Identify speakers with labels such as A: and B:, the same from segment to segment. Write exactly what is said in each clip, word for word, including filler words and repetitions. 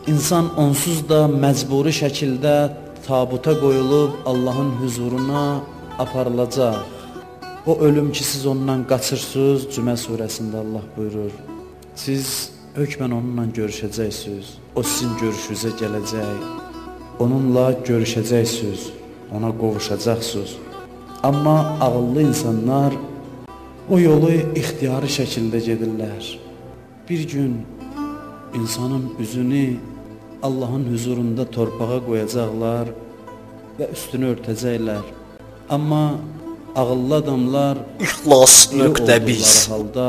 A: İnsan onsuz da məcburi şəkildə tabuta qoyulub Allahın huzuruna aparılacaq. O ölüm ki siz ondan qaçırsınız, Cümə surəsində Allah buyurur. Siz hökmən onunla görüşəcəksiniz, o sizin görüşünüzə gələcək, onunla görüşəcəksiniz, ona qovuşacaqsınız. Amma ağıllı insanlar o yolu ixtiyari şəkildə gedirlər. Bir gün insanın üzünü Allahın huzurunda torpağa qoyacaqlar və üstünü örtəcəklər. Amma ağıllı adamlar
B: İxlas nöqtə biz
A: halda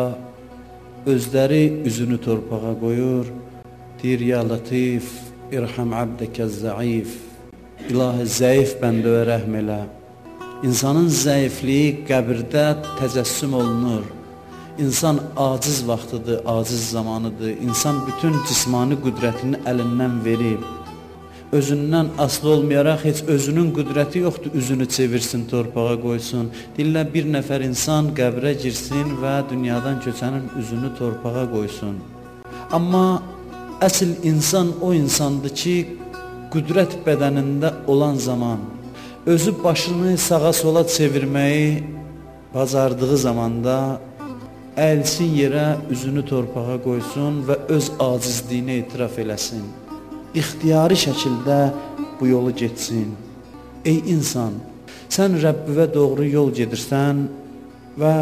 A: özləri üzünü torpağa qoyur. Deyir, ya Latif, irham abdəkə zəif. İlahi, zəif bəndəyə rəhm elə. İnsanın zəifliyi qəbirdə təcəssüm olunur. İnsan aciz vaxtıdır, aciz zamanıdır. İnsan bütün cismani qüdrətini əlindən verib. Özündən asılı olmayaraq heç özünün qüdrəti yoxdur, üzünü çevirsin, torpağa qoysun. Deyirlər, bir nəfər insan qəbrə girsin və dünyadan köçənin üzünü torpağa qoysun. Amma əsl insan o insandır ki, qüdrət bədənində olan zaman, özü başını sağa sola çevirməyi bacardığı zamanda əyilsin yerə, üzünü torpağa qoysun və öz acizliyini etiraf eləsin. İxtiyari şəkildə bu yolu getsin. Ey insan, sən Rəbbivə doğru yol gedirsən və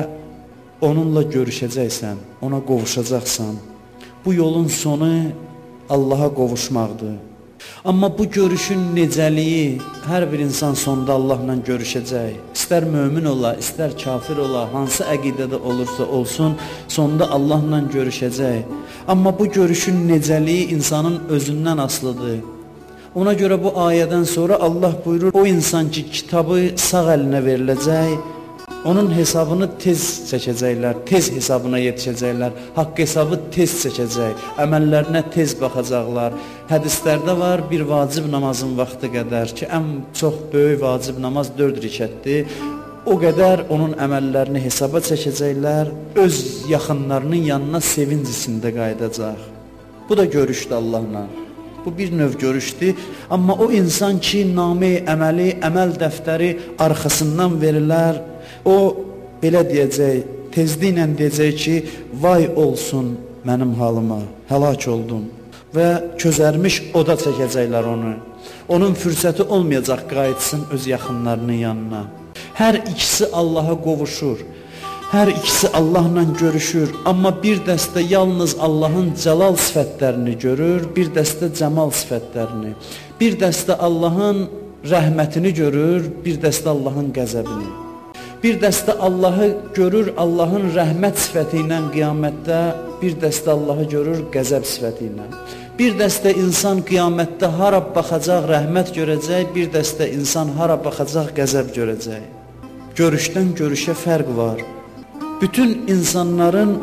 A: onunla görüşəcəksən, ona qovuşacaqsan. Bu yolun sonu Allaha qovuşmaqdır. Amma bu görüşün necəliyi, hər bir insan sonda Allahla görüşəcək. İstər mömin ola, istər kafir ola, hansı əqidədə olursa olsun, sonda Allahla görüşəcək. Amma bu görüşün necəliyi insanın özündən asılıdır. Ona görə bu ayədən sonra Allah buyurur, o insan ki, kitabı sağ əlinə veriləcək, onun hesabını tez çəkəcəklər, tez hesabına yetişəcəklər, haqq hesabı tez çəkəcək, əməllərinə tez baxacaqlar. Hədislərdə var, bir vacib namazın vaxtı qədər ki, ən çox böyük vacib namaz dörd rükətdir. O qədər onun əməllərini hesaba çəkəcəklər, öz yaxınlarının yanına sevinc içində qayıdacaq. Bu da görüşdür Allahla. Bu bir növ görüşdür. Amma o insan ki, namə əməli, əməl dəftəri arxasından verilər, o belə deyəcək, tezliklə deyəcək ki, vay olsun mənim halıma, həlak oldum. Və közərmiş oda çəkəcəklər onu. Onun fürsəti olmayacaq qayıtsın öz yaxınlarının yanına. Hər ikisi Allaha qovuşur, hər ikisi Allahla görüşür, amma bir dəstə yalnız Allahın cəlal sifətlərini görür, bir dəstə cəmal sifətlərini, bir dəstə Allahın rəhmətini görür, bir dəstə Allahın qəzəbini. Bir dəstə Allahı görür Allahın rəhmət sifəti ilə qiyamətdə, bir dəstə Allahı görür qəzəb sifəti ilə. Bir dəstə insan qiyamətdə hara baxacaq, rəhmət görəcək, bir dəstə insan hara baxacaq, qəzəb görəcək. Görüşdən görüşə fərq var. Bütün insanların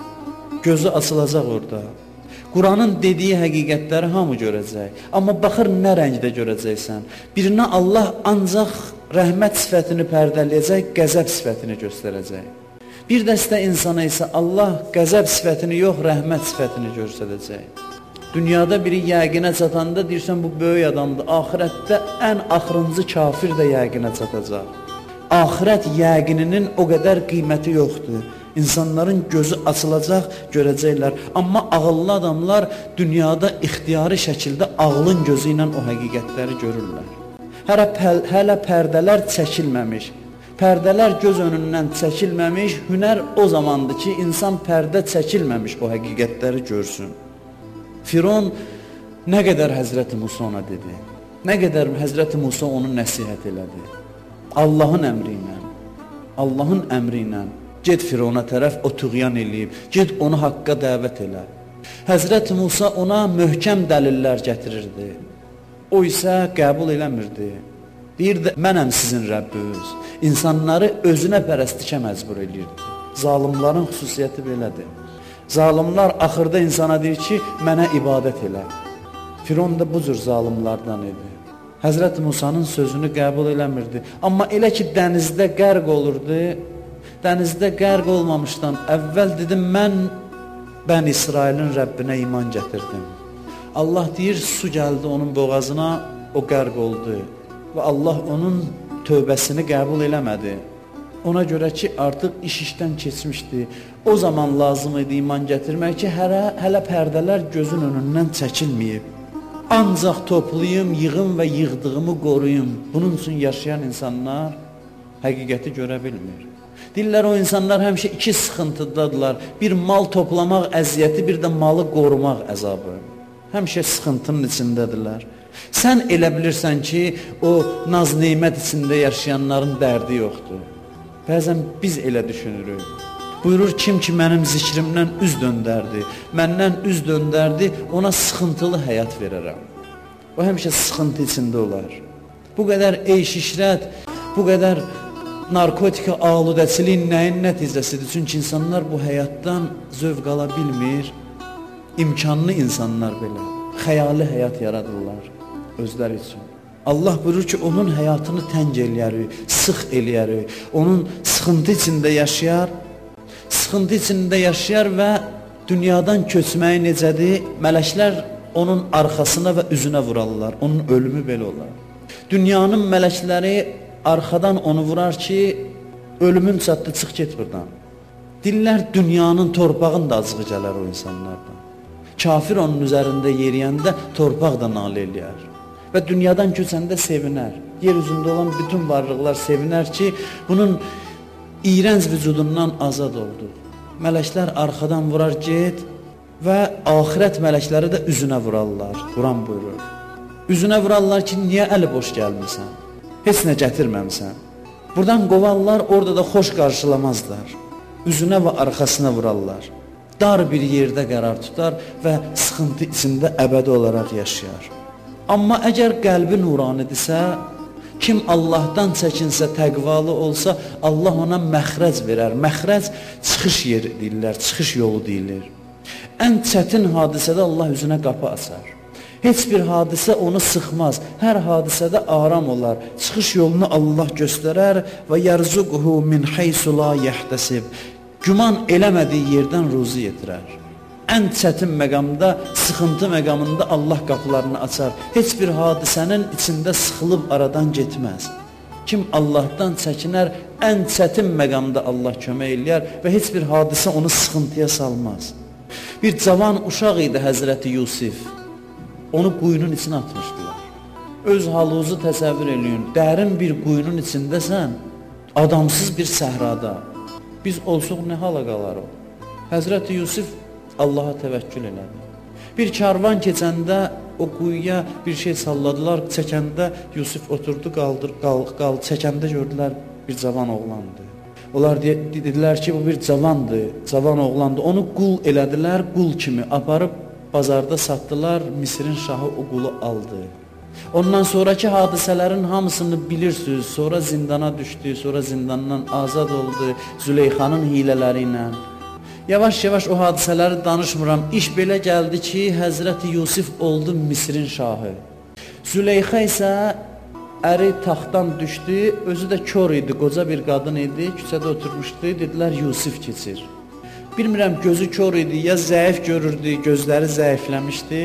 A: gözü açılacaq orada. Quranın dediyi həqiqətləri hamı görəcək. Amma baxır nə rəngdə görəcəksən. Birinə Allah ancaq rəhmət sifətini pərdələyəcək, qəzəb sifətini göstərəcək. Bir dəstə insana isə Allah qəzəb sifətini yox, rəhmət sifətini göstərəcək. Dünyada biri yəqinə çatanda deyirsən bu böyük adamdır. Axirətdə ən axırıncı kafir də yəqinə çatacaq. Axirət yəqininin o qədər qiyməti yoxdur. İnsanların gözü açılacaq, görəcəklər. Amma ağıllı adamlar dünyada ixtiyari şəkildə ağlın gözü ilə o həqiqətləri görürlər. Hələ, hələ pərdələr çəkilməmiş, pərdələr göz önündən çəkilməmiş, hünər o zamandır ki, insan pərdə çəkilməmiş o həqiqətləri görsün. Firon nə qədər Həzrəti Musa ona dedi, nə qədər Həzrəti Musa onu nəsihət elədi. Allahın əmri ilə, Allahın əmri ilə get Firona tərəf o tüğyan eləyib, get onu haqqa dəvət elə. Həzrəti Musa ona möhkəm dəlillər gətirirdi. O isə qəbul eləmirdi. Deyirdi, mənəm sizin Rəbbiniz. İnsanları özünə pərəstikə məcbur eləyirdi. Zalimların xüsusiyyəti belədir. Zalimlar axırda insana deyir ki, mənə ibadət elə. Firon da bu cür zalimlardan idi. Həzrəti Musanın sözünü qəbul eləmirdi. Amma elə ki, dənizdə qərq olurdu, dənizdə qərq olmamışdan əvvəl dedim, mən Bən İsrailin Rəbbinə iman gətirdim. Allah deyir, su gəldi onun boğazına, o qərq oldu və Allah onun tövbəsini qəbul eləmədi. Ona görə ki, artıq iş işdən keçmişdi. O zaman lazım idi iman gətirmək ki, hələ, hələ pərdələr gözün önündən çəkilməyib. Ancaq toplayım, yığım və yığdığımı qoruyum. Bunun üçün yaşayan insanlar həqiqəti görə bilmir. Deyirlər, o insanlar həmişə iki sıxıntıdadırlar. Bir mal toplamaq əziyyəti, bir də malı qorumaq əzabı. Həmişə sıxıntının içindədirlər. Sən elə bilirsən ki, o naz-neymət içində yaşayanların dərdi yoxdur. Bəzən biz elə düşünürük. Buyurur, kim ki mənim zikrimdən üz döndərdi, məndən üz döndərdi, ona sıxıntılı həyat verərəm. O həmişə sıxıntı içində olar. Bu qədər eyş-işrət, bu qədər narkotika aludəçiliyin nəyin nəticəsidir? Çünki insanlar bu həyatdan zövq ala bilmir, imkanlı insanlar belə, xəyali həyat yaradırlar özləri üçün. Allah buyurur ki, onun həyatını təng eləyərik, sıx eləyərik, onun sıxıntı içində yaşayar, sıxıntı içində yaşayar və dünyadan köçməyi necədir? Mələklər onun arxasına və üzünə vurarlar, onun ölümü belə olar. Dünyanın mələkləri arxadan onu vurar ki, ölümün çatdı, çıx get buradan. Dillər dünyanın, torpağın da acığı gələr o insanlardan. Kafir onun üzərində yeriyəndə torpaq da nalə eləyər. Və dünyadan köçəndə sevinər. Yer üzündə olan bütün varlıqlar sevinər ki, bunun iyrənc vücudundan azad oldu. Mələklər arxadan vurar, get və axirət mələkləri də üzünə vurarlar. Quran buyurur. Üzünə vurarlar ki, niyə əli boş gəlmirsən? Heç nə gətirməmsən. Buradan qovarlar, orada da xoş qarşılamazlar. Üzünə və arxasına vurarlar. Dar bir yerdə qərar tutar və sıxıntı içində əbədi olaraq yaşayar. Amma əgər qəlbi nuranidirsə, kim Allahdan çəkinsə, təqvalı olsa, Allah ona məxrəc verər. Məxrəc çıxış yeri deyirlər, çıxış yolu deyilir. Ən çətin hadisədə Allah üzünə qapı açar. Heç bir hadisə onu sıxmaz. Hər hadisədə aram olar. Çıxış yolunu Allah göstərər və yarzuquhu min haysu la yahtesib. Güman eləmədiyi yerdən ruzi yetirər. Ən çətin məqamda, sıxıntı məqamında Allah qapılarını açar. Heç bir hadisənin içində sıxılıb aradan getməz. Kim Allahdan çəkinər, ən çətin məqamda Allah kömək eləyər və heç bir hadisə onu sıxıntıya salmaz. Bir cavan uşaq idi Həzrəti Yusif. Onu quyunun içine atmışdılar. Öz halınızı təsəvvür eləyin. Dərin bir quyunun içindəsən, adamsız bir səhrada. Biz olsuq nə hala qalarıq? Həzrəti Yusif Allaha təvəkkül elədi. Bir karvan keçəndə o quyuya bir şey salladılar, çəkəndə Yusif oturdu, qaldır, qal, qal, çəkəndə gördülər bir cavan oğlandı. Onlar dedilər ki, bu bir cavandı, cavan oğlandı. Onu qul elədilər, qul kimi aparıb bazarda satdılar, Misirin şahı o qulu aldı. Ondan sonraki hadisələrin hamısını bilirsiniz. Sonra zindana düşdü, sonra zindandan azad oldu, Züleyxanın hilələri ilə. Yavaş-yavaş o hadisələri danışmıram. İş belə gəldi ki, Həzrəti Yusif oldu Misirin şahı. Züleyxa isə əri taxtdan düşdü, özü də kör idi, qoca bir qadın idi, küçədə oturmuşdu, dedilər Yusif keçir. Bilmirəm, gözü kör idi, ya zəif görürdü, gözləri zəifləmişdi.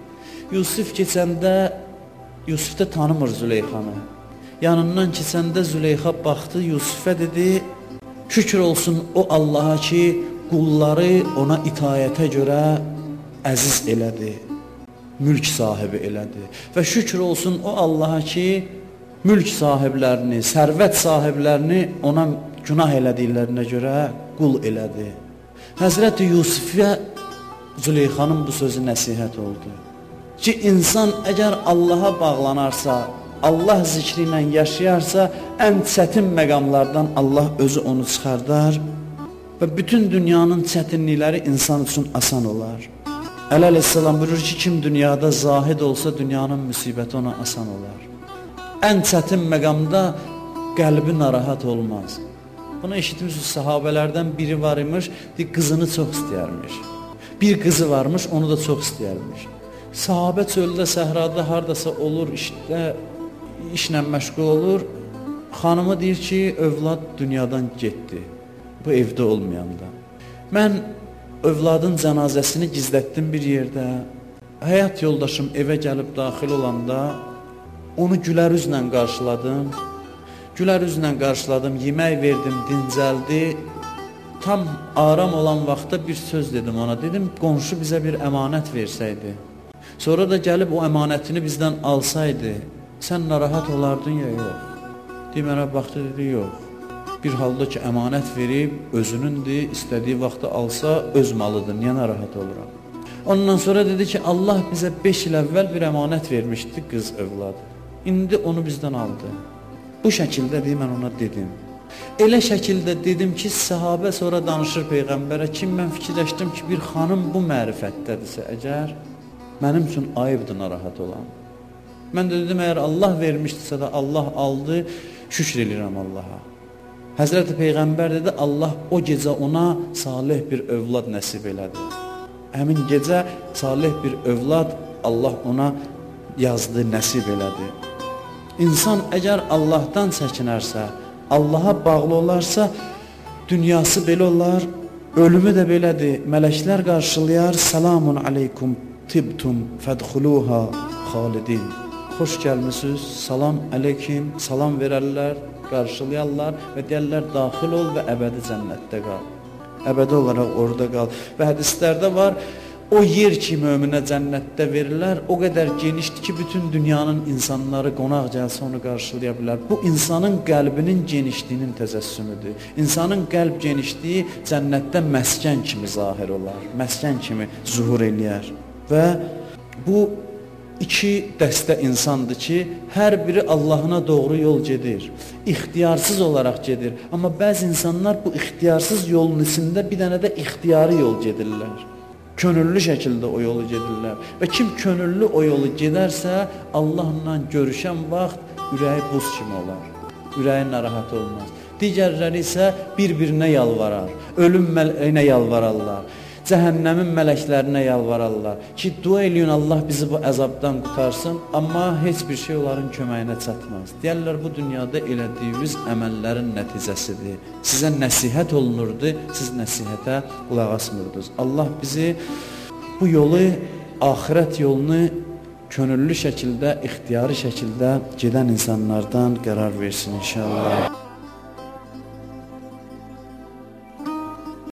A: Yusif keçəndə, Yusif də tanımır Züleyxanı. Yanından keçəndə Züleyxa baxdı, Yusifə dedi, şükür olsun o Allaha ki, qulları ona itayətə görə əziz elədi, mülk sahibi elədi. Və şükür olsun o Allaha ki, mülk sahiblərini, sərvət sahiblərini ona günah elədiklərinə görə qul elədi. Həzrəti Yusifə Züleyxanın bu sözü nəsihət oldu. Ki, insan əgər Allaha bağlanarsa, Allah zikri ilə yaşayarsa, ən çətin məqamlardan Allah özü onu çıxardar və bütün dünyanın çətinlikləri insan üçün asan olar. Əli əleyhissalam buyurur ki, kim dünyada zahid olsa, dünyanın müsibəti ona asan olar. Ən çətin məqamda qəlbi narahat olmaz. Bunu eşitmişsiniz, sahabələrdən biri var imiş, qızını çox istəyərmiş. Bir qızı varmış, onu da çox istəyərmiş. Sahabə çöldə, səhrada, hardasa olur, işdə, işlə məşğul olur. Xanımı deyir ki, övlad dünyadan getdi, bu evdə olmayanda. Mən övladın cənazəsini gizlətdim bir yerdə, həyat yoldaşım evə gəlib daxil olanda onu gülər üzlə qarşıladım. Gülər üzlə qarşıladım, yemək verdim, dincəldi. Tam aram olan vaxtda bir söz dedim ona. Dedim, qonşu bizə bir əmanət versəydi. Sonra da gəlib o əmanətini bizdən alsaydı, sən narahat olardın ya, yox. Demənə baxdı, dedi, yox. Bir halda ki, əmanət verib, özünündür, istədiyi vaxtda alsa, öz malıdır, niyə narahat oluram? Ondan sonra dedi ki, Allah bizə beş il əvvəl bir əmanət vermişdi, qız övladı. İndi onu bizdən aldı. Bu şəkildə deyim, mən ona dedim. Elə şəkildə dedim ki, səhabə sonra danışır Peyğəmbərə ki, mən fikirləşdim ki, bir xanım bu mərifətdədirsə, əgər mənim üçün ayıbdır narahat olan. Mən də dedim, əgər Allah vermişdirsə də Allah aldı, şükür edirəm Allaha. Həzrəti Peyğəmbər dedi, Allah o gecə ona salih bir övlad nəsib elədi. Həmin gecə salih bir övlad Allah ona yazdı, nəsib elədi. İnsan əgər Allahdan çəkinərsə, Allaha bağlı olarsa, dünyası belə olar, ölümü də belədir. Mələklər qarşılayar, Salamun aleykum tibtum fədxuluha xalidin. Xoş gəlmisiniz, salam əleykim, salam verərlər, qarşılayarlar və deyərlər, daxil ol və əbədi cənnətdə qal. Əbədi olaraq orada qal. Və hədislərdə var, o yer ki, möminə cənnətdə verirlər, o qədər genişdir ki, bütün dünyanın insanları qonaq gəlsə onu qarşılaya bilər. Bu, insanın qəlbinin genişliyinin təzəssümüdür. İnsanın qəlb genişliyi cənnətdə məskən kimi zahir olar, məskən kimi zuhur eləyər. Və bu, İki dəstə insandır ki, hər biri Allahına doğru yol gedir, ixtiyarsız olaraq gedir. Amma bəzi insanlar bu ixtiyarsız yolun içində bir dənə də ixtiyari yol gedirlər. Könüllü şəkildə o yolu gedirlər. Və kim könüllü o yolu gedərsə, Allahla görüşən vaxt ürəyi buz kimi olar, ürəyi narahat olmaz. Digərləri isə bir-birinə yalvarar, ölüm mələyinə yalvararlar. Cəhənnəmin mələklərinə yalvararlar ki, dua eləyin Allah bizi bu əzabdan qutarsın, amma heç bir şey onların köməyinə çatmaz. Deyərlər, bu dünyada elədiyiniz əməllərin nəticəsidir. Sizə nəsihət olunurdu, siz nəsihətə qulaq asmırdınız. Allah bizi bu yolu, axirət yolunu könüllü şəkildə, ixtiyari şəkildə gedən insanlardan qərar versin inşallah.